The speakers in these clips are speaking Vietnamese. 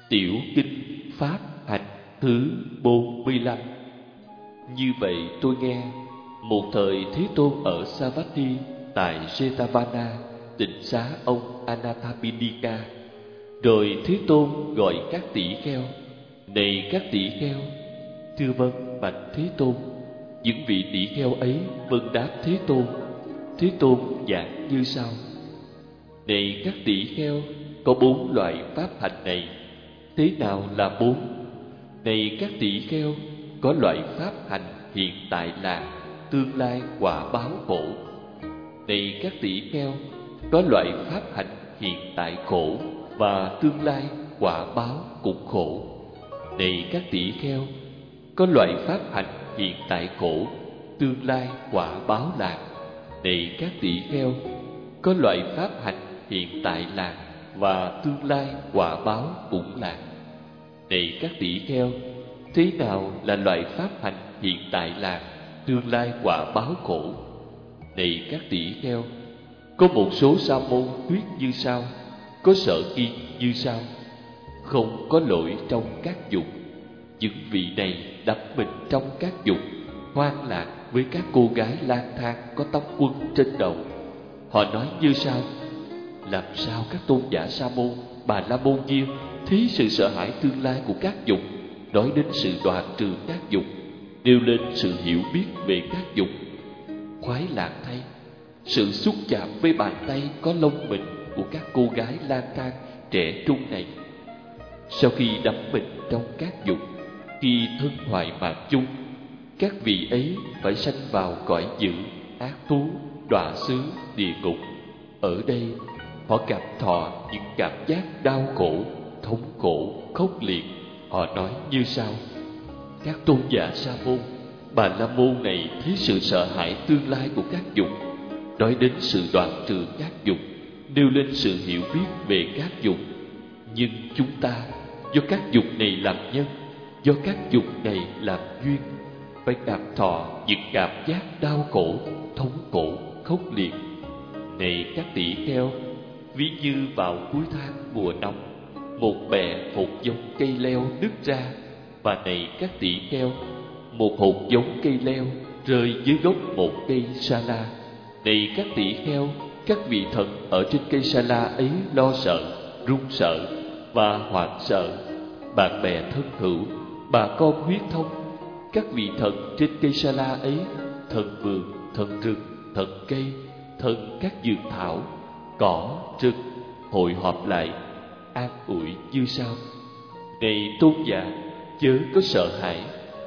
Tiểu Kinh Pháp Hành thứ 45. Như vậy tôi nghe, một thời Thế Tôn ở Savatthi tại Jetavana, tịnh xá ông Anathapindika. Rồi Thế Tôn gọi các tỷ kheo: này các tỷ kheo. Thưa vâng, bạch Thế Tôn. Những vị tỷ kheo ấy vâng đáp Thế Tôn. Thế Tôn giảng như sau: này các tỷ kheo, có 4 loại pháp hành này. Thế nào là 4? Này các tỷ kheo, có loại pháp hành hiện tại là tương lai quả báo khổ. Này các tỷ kheo, có loại pháp hành hiện tại khổ và tương lai quả báo cũng khổ. Này các tỷ kheo, có loại pháp hành hiện tại khổ, tương lai quả báo lạc. Này các tỷ kheo, có loại pháp hành hiện tại lạc và tương lai quả báo cũng lạc. Này các tỷ kheo, thế nào là loại pháp hành hiện tại lạc, tương lai quả báo khổ? Này các tỷ kheo, có một số sa môn thuyết như sau, có sở kiên như sau: không có lỗi trong các dục. Những vị này đắm mình trong các dục, hoang lạc với các cô gái lang thang có tóc quấn trên đầu. Họ nói như sau: làm sao các tôn giả Sa môn, Bà La môn kia thấy sự sợ hãi tương lai của các dục, nói đến sự đoạn trừ các dục, nêu lên sự hiểu biết về các dục. Khoái lạc thay, sự xúc chạm với bàn tay có lông mịn của các cô gái lang thang trẻ trung này. Sau khi đắm mình trong các dục, khi thân hoại mạng chung, các vị ấy phải sanh vào cõi dữ, ác thú, đọa xứ, địa ngục. Ở đây họ cảm thọ những cảm giác đau khổ, thống khổ, khốc liệt. Họ nói như sau: các tôn giả Sa môn, Bà La môn này thấy sự sợ hãi tương lai của các dục, nói đến sự đoạn trừ các dục, nêu lên sự hiểu biết về các dục. Nhưng chúng ta do các dục này làm nhân, do các dục này làm duyên, phải cảm thọ những cảm giác đau khổ, thống khổ, khốc liệt. Này các tỷ kheo, ví như vào cuối tháng mùa nóng, một bè hột giống cây leo nứt ra. Và này các tỷ kheo, một hột giống cây leo rơi dưới gốc một cây sa la. Này các tỷ kheo, các vị thần ở trên cây sa la ấy lo sợ, run sợ và hoảng sợ. Bạn bè thân hữu, bà con huyết thông, các vị thần trên cây sa la ấy, thần vườn, thần rừng, thần cây, thần các dược thảo, cỏ, rừng, hội họp lại, an ủi như sau: này tôn giả, chớ có sợ hãi.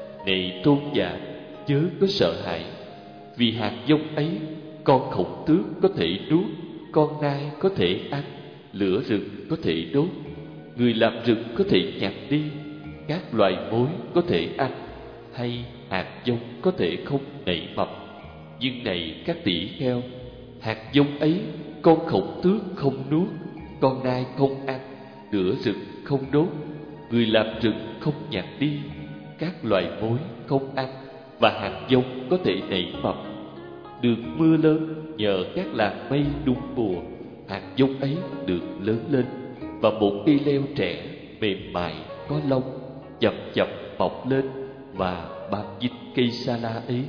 Này tôn giả, chớ có sợ hãi. Vì hạt giống ấy, con khổng tước có thể nuốt, con nai có thể ăn, lửa rừng có thể đốt, người làm rừng có thể nhặt đi, các loài mối có thể ăn, hay hạt giống có thể không nảy mầm. Nhưng này các tỷ kheo, hạt giống ấy con khổng tước không nuốt, con nai không ăn, lửa rừng không đốt, người làm rừng không nhặt đi, các loài mối không ăn, và hạt giống có thể nảy mầm. Được mưa lớn nhờ các làn mây đúng mùa, hạt giống ấy được lớn lên, và một cây leo trẻ mềm mại có lông chậm chậm mọc lên và bám dính cây sa la ấy.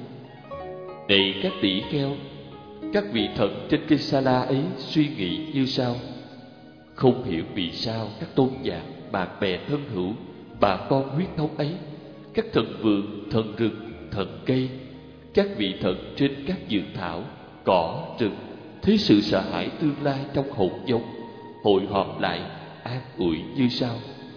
Này các tỷ kheo, các vị thần trên cây sa la ấy suy nghĩ như sau: không hiểu vì sao các tôn giả, bạn bè thân hữu, bà con huyết thống ấy, các thần vườn, thần rừng, thần cây, các vị thần trên các dược thảo, cỏ, rừng thấy sự sợ hãi tương lai trong hột giống, hội họp lại an ủi như sau: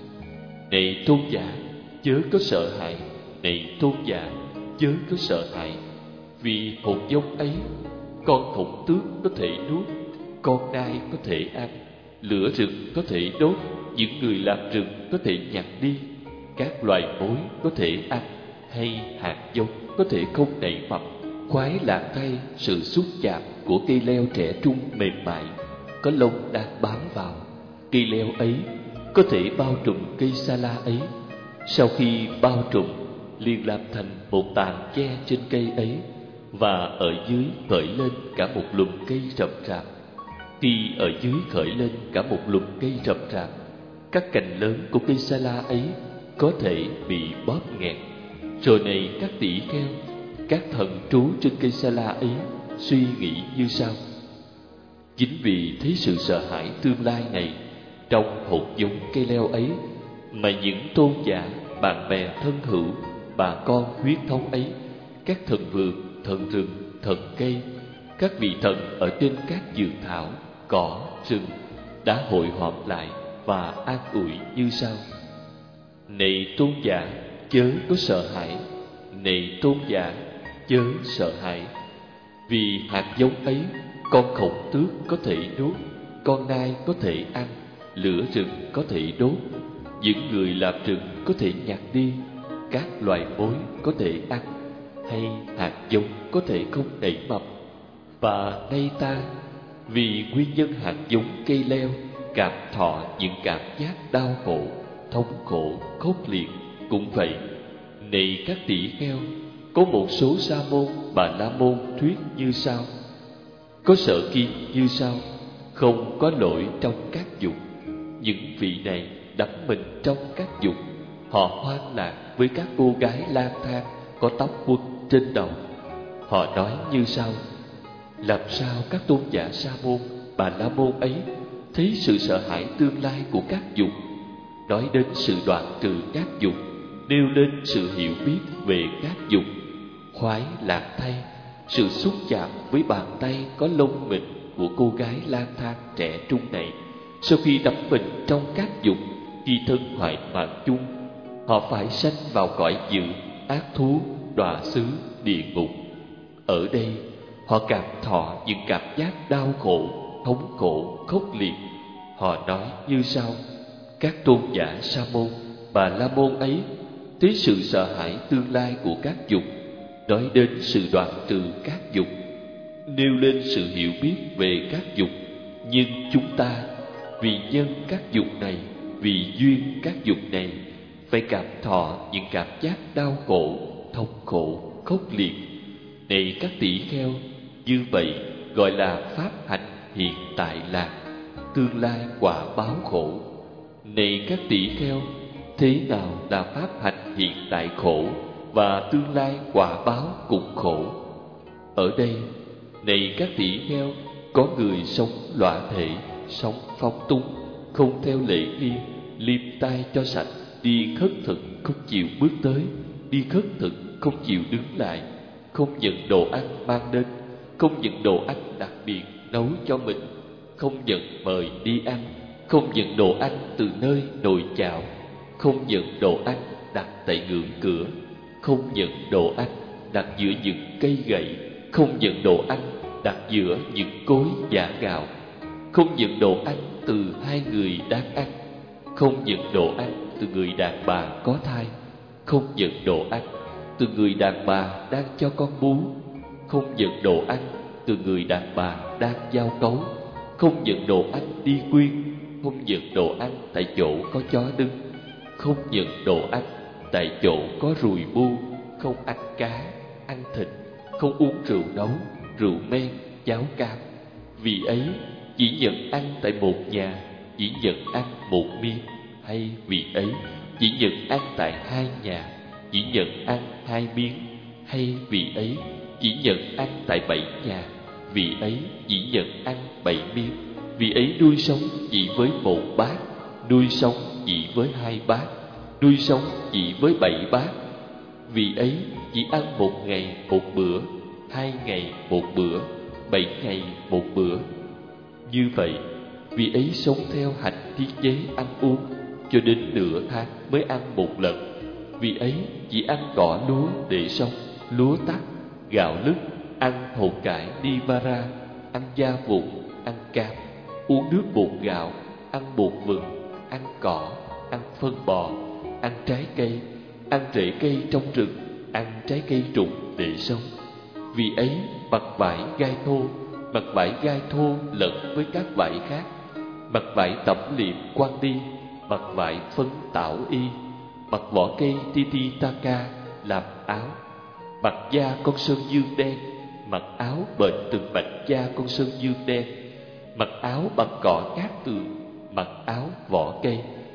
này tôn giả, chớ có sợ hãi. Này tôn giả, chớ có sợ hãi. Vì hột giống ấy, con khổng tước có thể nuốt, con nai có thể ăn, lửa rừng có thể đốt, những người làm rừng có thể nhặt đi, các loài mối có thể ăn, hay hạt giống có thể không nảy mầm. Khoái lạc thay, sự xúc chạm của cây leo trẻ trung mềm mại có lông đang bám vào cây leo ấy, có thể bao trùm cây sa la ấy. Sau khi bao trùm, liền làm thành một tàn che trên cây ấy, và ở dưới khởi lên cả một lùm cây rậm rạp. Khi ở dưới khởi lên cả một lùm cây rậm rạp, các cành lớn của cây sa la ấy có thể bị bóp nghẹt. Rồi này các tỷ kheo, các thần trú trên cây sa la ấy suy nghĩ như sau: chính vì thấy sự sợ hãi tương lai này trong hột giống cây leo ấy, mà những tôn giả, bạn bè thân hữu, bà con huyết thống ấy, các thần vườn, thần rừng, thần cây, các vị thần ở trên các vườn thảo, cỏ, rừng đã hội họp lại và an ủi như sau: này tôn giả, chớ có sợ hãi. Này tôn giả, chớ sợ hãi. Vì hạt giống ấy, con khổng tước có thể nuốt, con nai có thể ăn, lửa rừng có thể đốt, những người làm rừng có thể nhặt đi, các loài mối có thể ăn, hay hạt giống có thể không nảy mầm. Và nay ta, vì nguyên nhân hạt giống cây leo, cảm thọ những cảm giác đau khổ, thống khổ, khốc liệt cũng vậy. Này các tỷ kheo, có một số sa môn, bà la môn thuyết như sau: có sở kiến như sau: không có lỗi trong các dục. Những vị này đắm mình trong các dục, họ hoang lạc với các cô gái lang thang có tóc quấn trên đầu. Họ nói như sau: làm sao các tôn giả sa môn, bà la môn ấy thấy sự sợ hãi tương lai của các dục, nói đến sự đoạn trừ các dục, nêu lên sự hiểu biết về các dục. Khoái lạc thay, sự xúc chạm với bàn tay có lông mịn của cô gái lang thang trẻ trung này, sau khi đắm mình trong các dục, khi thân hoại mạng chung, họ phải sanh vào cõi dữ, ác thú, đọa xứ, địa ngục. Ở đây họ cảm thọ những cảm giác đau khổ, thống khổ, khốc liệt. Họ nói như sau: các tôn giả sa môn, bà la môn ấy thấy sự sợ hãi tương lai của các dục, nói đến sự đoạn trừ các dục, nêu lên sự hiểu biết về các dục. Nhưng chúng ta, vì nhân các dục này, vì duyên các dục này, phải cảm thọ những cảm giác đau khổ, thống khổ, khốc liệt. Này các tỷ kheo, như vậy gọi là pháp hạnh hiện tại lạc, tương lai quả báo khổ. Này các tỷ kheo, thế nào là pháp hạnh hiện tại khổ và tương lai quả báo cũng khổ? Ở đây, này các tỷ kheo, có người sống lõa thể, sống phóng túng, không theo lễ nghi, liêm tai cho sạch, đi khất thực không chịu bước tới, đi khất thực không chịu đứng lại, không nhận đồ ăn mang đến, không nhận đồ ăn đặc biệt nấu cho mình, không nhận mời đi ăn, không nhận đồ ăn từ nơi nồi chảo, không nhận đồ ăn đặt tại ngưỡng cửa, không nhận đồ ăn đặt giữa những cây gậy, không nhận đồ ăn đặt giữa những cối giã gạo, không nhận đồ ăn từ hai người đang ăn, không nhận đồ ăn từ người đàn bà có thai, không nhận đồ ăn từ người đàn bà đang cho con bú, không nhận đồ ăn từ người đàn bà đang giao cấu, không nhận đồ ăn đi quyên, không nhận đồ ăn tại chỗ có chó đứng, không nhận đồ ăn tại chỗ có ruồi bu, không ăn cá, ăn thịt, không uống rượu nấu, rượu men, cháo cam. Vì ấy chỉ nhận ăn tại một nhà, chỉ nhận ăn một miếng, hay vì ấy chỉ nhận ăn tại hai nhà, chỉ nhận ăn hai miếng, hay vì ấy chỉ nhận ăn tại 7 nhà, vì ấy chỉ nhận ăn 7 miếng, vì ấy nuôi sống chỉ với 1 bát, nuôi sống chỉ với 2 bát, nuôi sống chỉ với 7 bát. Vì ấy chỉ ăn 1 ngày 1 bữa, 2 ngày 1 bữa, 7 ngày 1 bữa. Như vậy, vì ấy sống theo hạnh thiết chế ăn uống, cho đến nửa tháng mới ăn 1 lần. Vì ấy chỉ ăn cỏ lúa để sống, lúa tắc, gạo lứt, ăn hột cải nivara, ăn da vụn, ăn cam, uống nước bột gạo, ăn bột vừng, ăn cỏ, ăn phân bò, ăn trái cây, ăn rễ cây trong rừng, ăn trái cây trùng để sống. Vì ấy mặc vải gai thô, mặc vải gai thô lẫn với các vải khác, mặc vải tẩm liệm quan đi, mặc vải phấn tảo y, mặc vỏ cây tititaka làm áo, mặc da con sơn dương đen, mặc áo bện từng mảnh da con sơn dương đen, mặc áo bằng cỏ cát tường, mặc áo vỏ cây,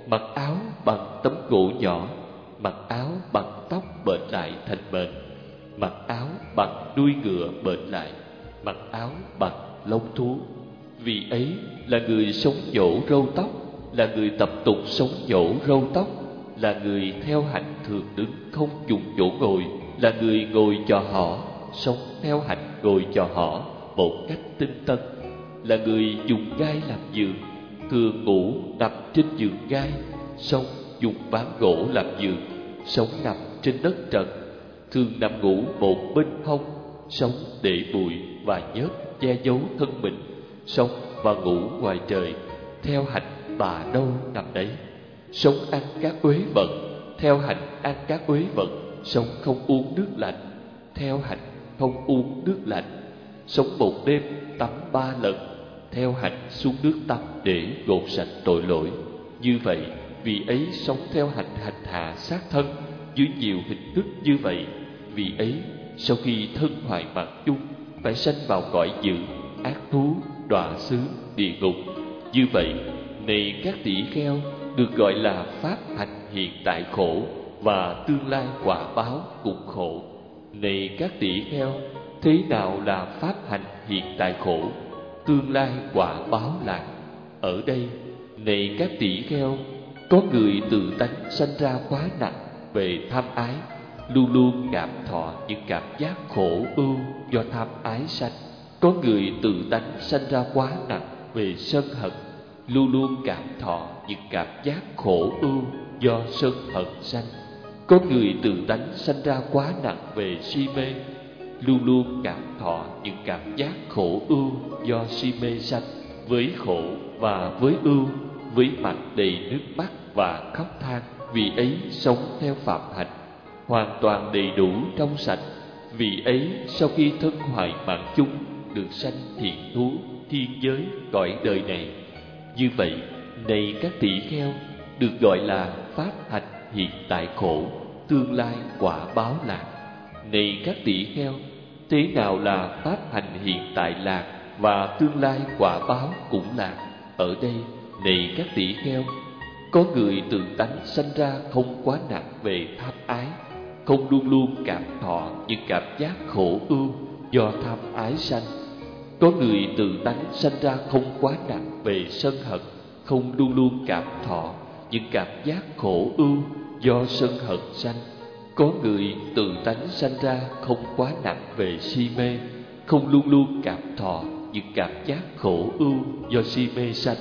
mặc áo bằng tấm gỗ nhỏ, mặc áo bằng tóc bệnh lại thành mền, mặc áo bằng đuôi ngựa bệnh lại, mặc áo bằng lông thú. Vì ấy là người sống nhổ râu tóc, là người tập tục sống nhổ râu tóc, là người theo hạnh thường đứng không dùng chỗ ngồi, là người ngồi chò hỏ, sống theo hạnh ngồi chò hỏ một cách tinh tấn, là người dùng gai làm giường, thường ngủ nằm trên giường gai, sống dùng ván gỗ làm giường, sống nằm trên đất trần, thường nằm ngủ một bên hông, sống để bụi và nhớp che giấu thân mình, sống và ngủ ngoài trời, theo hạnh bà đâu nằm đấy, sống ăn các uế vận, theo hạnh ăn các uế vận, sống không uống nước lạnh, theo hạnh không uống nước lạnh, sống một đêm tắm 3 lần, theo hạnh xuống nước tắm để gột sạch tội lỗi. Như vậy, vì ấy sống theo hạnh hành hạ sát thân dưới nhiều hình thức như vậy. Vì ấy, sau khi thân hoại mạng chung, phải sanh vào cõi dữ, ác thú, đọa xứ, địa ngục. Như vậy, này các tỷ kheo, được gọi là pháp hành hiện tại khổ, và tương lai quả báo cũng khổ. Này các tỷ kheo, thế nào là pháp hành hiện tại khổ, tương lai quả báo lạc? Ở đây, này các tỷ kheo, có người tự tánh sanh ra quá nặng về tham ái, luôn luôn cảm thọ những cảm giác khổ ưu do tham ái sanh. Có người tự tánh sanh ra quá nặng về sân hận, luôn luôn cảm thọ những cảm giác khổ ưu do sân hận sanh. Có người tự tánh sanh ra quá nặng về si mê, luôn luôn cảm thọ những cảm giác khổ ưu do si mê sanh. Với khổ và với ưu, với mặt đầy nước mắt và khóc than, vì ấy sống theo phạm hạnh, hoàn toàn đầy đủ trong sạch. Vì ấy sau khi thân hoại mạng chung, được sanh thiện thú, thiên giới, cõi đời này. Như vậy, này các tỷ kheo, được gọi là pháp hành hiện tại khổ, tương lai quả báo lạc. Này các tỷ kheo, thế nào là pháp hành hiện tại lạc và tương lai quả báo cũng lạc? Ở đây, này các tỷ kheo, có người tự tánh sanh ra không quá nặng về tham ái, không luôn luôn cảm thọ những cảm giác khổ ưu do tham ái sanh. Có người tự tánh sanh ra không quá nặng về sân hận, không luôn luôn cảm thọ những cảm giác khổ ưu do sân hận sanh. Có người tự tánh sanh ra không quá nặng về si mê, không luôn luôn cảm thọ những cảm giác khổ ưu do si mê sanh.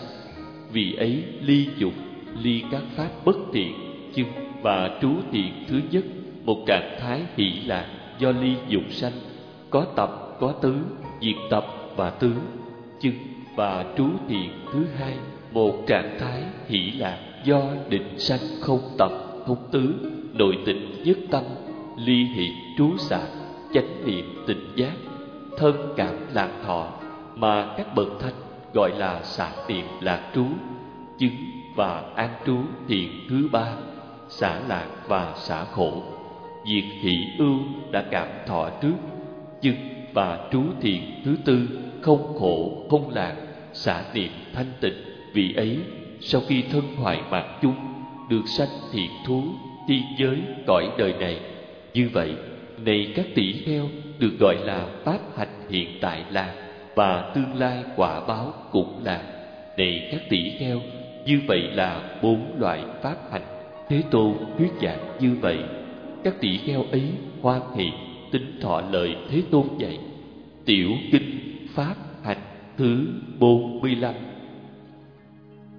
Vì ấy ly dục, ly các pháp bất thiện, chứng và trú thiện thứ nhất, một trạng thái hỷ lạc do ly dục sanh, có tập có tứ, diệt tập và tứ. Chứng và trú thiện thứ hai, một trạng thái hỷ lạc do định sanh, không tập không tứ, nội tịnh nhất tâm, ly hiện trú xạ, chánh niệm tịnh giác, thân cảm lạc thọ, mà các bậc thanh gọi là xạ niệm lạc trú. Chứng và an trú thiện thứ ba, xả lạc và xả khổ, diệt hỷ ưu đã cảm thọ trước. Chứng và trú thiện thứ tư, không khổ không lạc, xả niệm thanh tịnh. Vì ấy sau khi thân hoại mạng chung, được sanh thiện thú, thiên giới, cõi đời này. Như vậy, này các tỷ kheo, được gọi là pháp hành hiện tại lạc và tương lai quả báo cũng lạc. Này các tỷ kheo, như vậy là 4 loại pháp hành. Thế Tôn thuyết giảng như vậy. Các tỷ kheo ấy hoan hỷ tín thọ lời Thế Tôn dạy. Tiểu kinh pháp hành thứ 45.